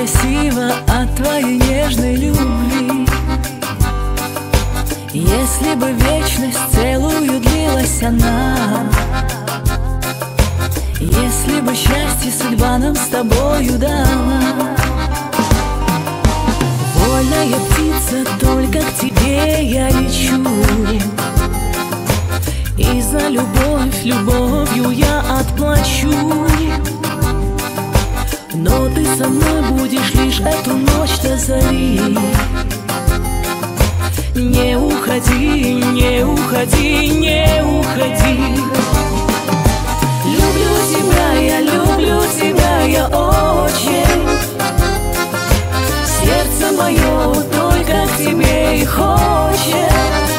красиво от твоей нежной любви. Если бы вечность целую длилась она, если бы счастье судьба нам с тобою дала. Вольная птица, только к тебе я лечу, и за любовь любовью я отплачу. Но ты со мной будешь лишь эту ночь до зари. Не уходи, не уходи, не уходи. Люблю тебя я очень. Сердце мое только к тебе и хочет.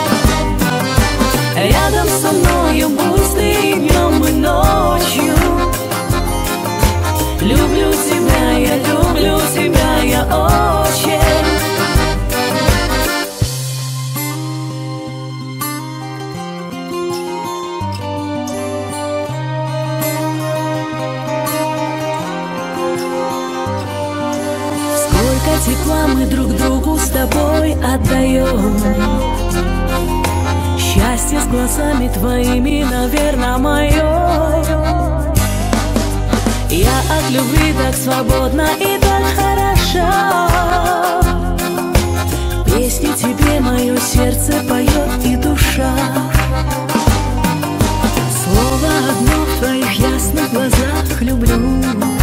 Рядом со мною будь ты и днем, и ночью. Люблю тебя я очень. Сколько тепла мы друг другу с тобой отдаем. Счастье с глазами твоими, наверное, мое. Я от любви так свободна и так хороша. Песни тебе мое сердце поет и душа. Слово одно в твоих ясных глазах люблю.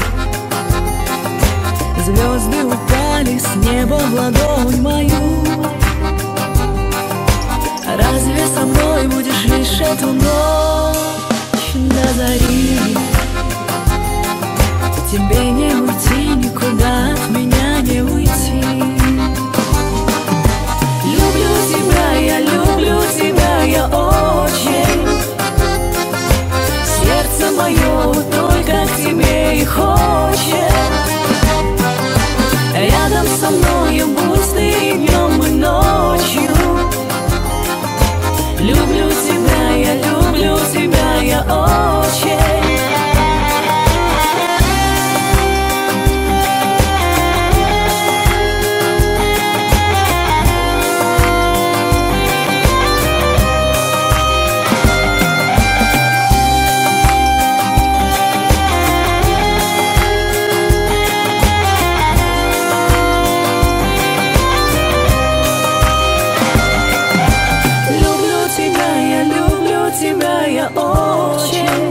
Звезды упали с неба в ладонь мою. Разве со мной будешь лишь эту ночь до зари? Тебе не уйти, никуда от меня не уйти. Люблю тебя я очень. Сердце мое только к тебе и хочет. Рядом со мною будь ты и днем, и ночью. Люблю тебя я очень.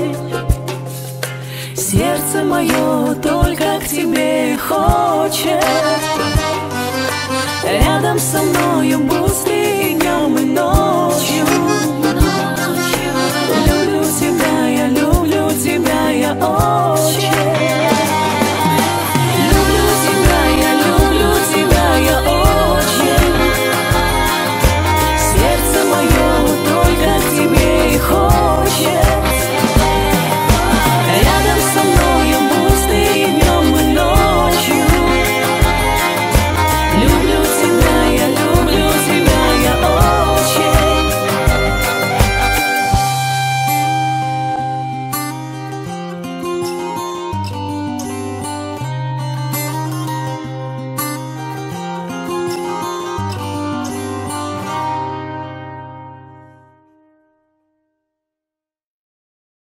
Сердце мое только к тебе хочет.